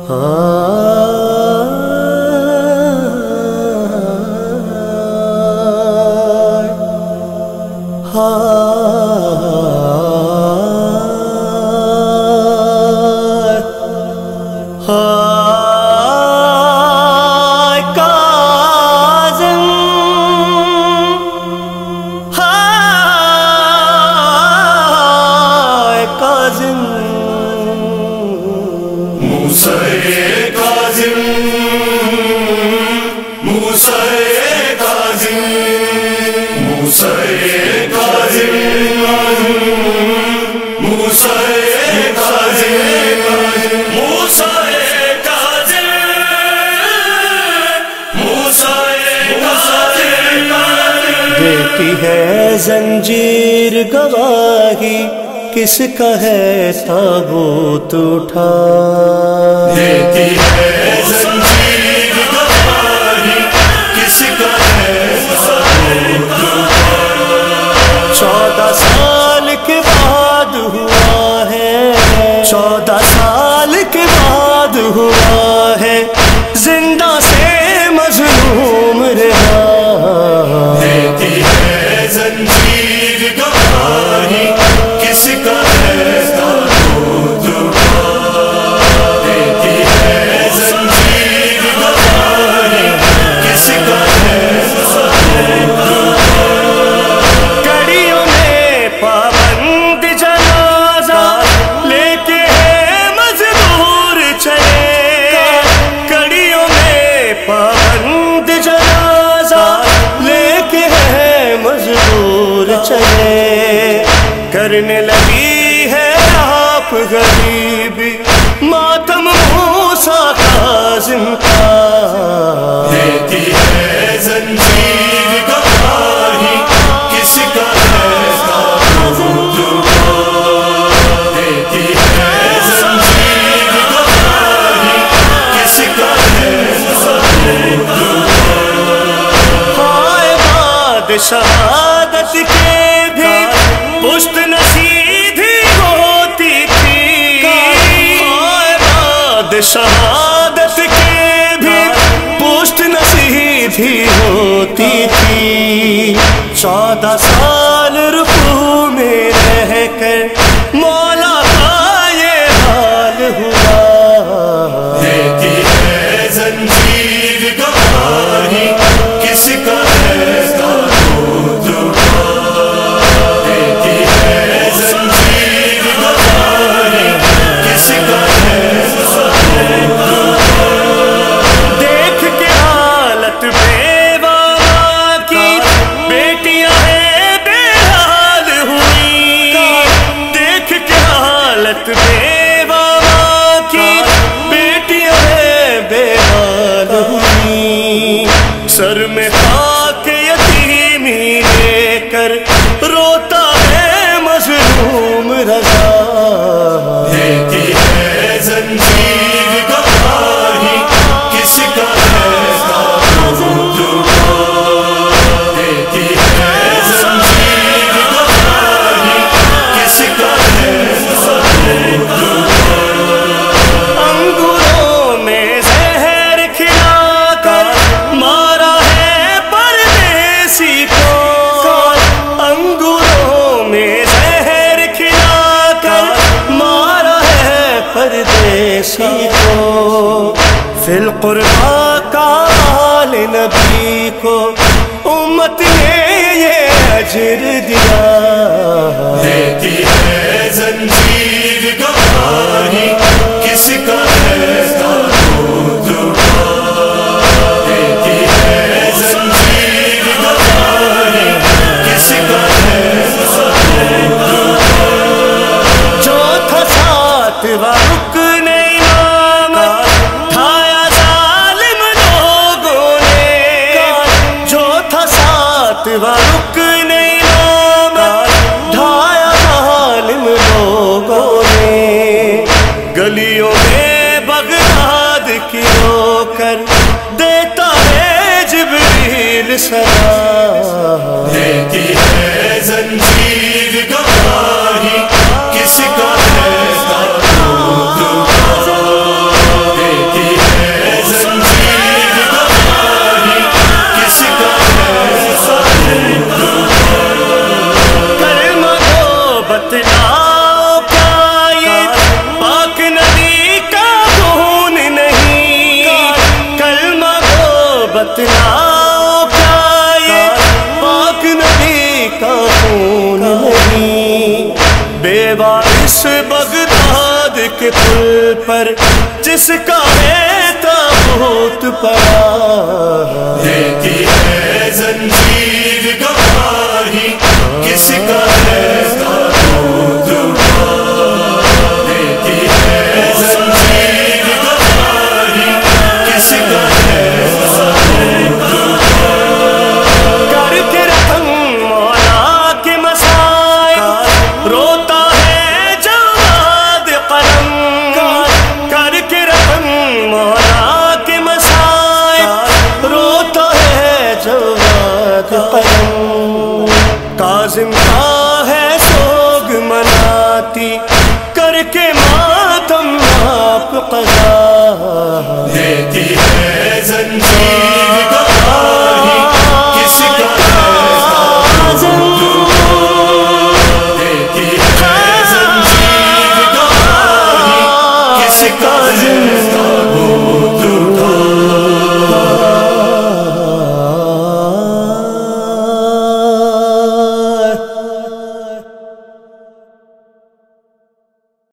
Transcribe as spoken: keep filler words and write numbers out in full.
دیتی ہے زنجیر گواہی کس کا ہے تابوت اٹھا، دیتی ہے زنجیر گواہی کس کا ہے تابوت اٹھا۔ چودہ سال کے بعد ہوا ہے، چودہ سال کے بعد ہوا ہے، زندہ سے مظلوم رہا۔ دیتی ہے زنجیر گواہی کس کا ہے تابوت اٹھا، دیتی ہے زنجیر گواہی کس کا ہے تابوت اٹھا۔ کڑیوں میں پابند جنازہ لے کے ہے مجبور چلے، کڑیوں میں پابند جنازہ لے کے ہے مجبور چلے، کرنے لگی ہے آپ غریبی ماتم موسیٰ کاظم کا۔ دیتی ہے زنجیر گواہی کس کا ہے تابوت اٹھا، دیتی ہے زنجیر گواہی کس کا ہے تابوت اٹھا۔ ہائے بعد شہادت کے بھی پشت نہ سیدھی ہوتی تھی، ہائے بعد شہادت کے بھی پشت نہ سیدھی ہوتی تھی۔ چودہ سال رکوع میں رہ کر مولا کا یہ حال ہوا۔ دیتی ہے زنجیر گواہی کس کا ہے تابوت اٹھا، دیتی ہے زنجیر گواہی کس کا ہے تابوت اٹھا۔ دیکھ کے حالت بیوہ کی بیٹیاں ہیں بے حال ہوئی، دیکھ کے حالت بیوہ کی بیٹیاں ہیں بے حال ہوئی، سر میں خاک یتیمی لے کر روتا ہے مظلوم رضا۔ دیتی ہے زنجیر گواہی کس کا ہے تابوت اٹھا، دیتی ہے زنجیر گواہی کس کا ہے تابوت اٹھا۔ انگوروں میں زہر کھلا کر مارا ہے پردیسی کو، انگوروں میں زہر کھلا کر مارا ہے پردیسی کو، فی القربہ کا آل نبی کو امت نے یہ اجر دیا۔ دیتی ہے زنجیر گواہی کس کا ہے تابوت اٹھا، دیتی ہے زنجیر گواہی کس کا ہے تابوت اٹھا۔ جو تھا ساتواں رکن امام ڈھایا ظالم لوگوں نے، جو تھا ساتواں رکن امام ڈھایا ظالم لوگوں نے، گلیوں میں بغداد کی رو کر دیتا ہے جبریل سلام۔ دیتی ہے زنجیر گواہی کس کا ہے تابوت اٹھا، وارث بغداد کے پل پر جس کا ہے تابوت پڑا، دیتی ہے زنجیر گواہی کس کا ہے تابوت پڑا، دیتی ہے زنجیر گواہی کس کا ہے تابوت پڑا، کر کے رقم مولا کے مسائل روتا ہے جواد قلم، کر کے رقم مولا کے مسائل روتا ہے جواد قلم، کاظم کا ہے سوگ مناتی کر کے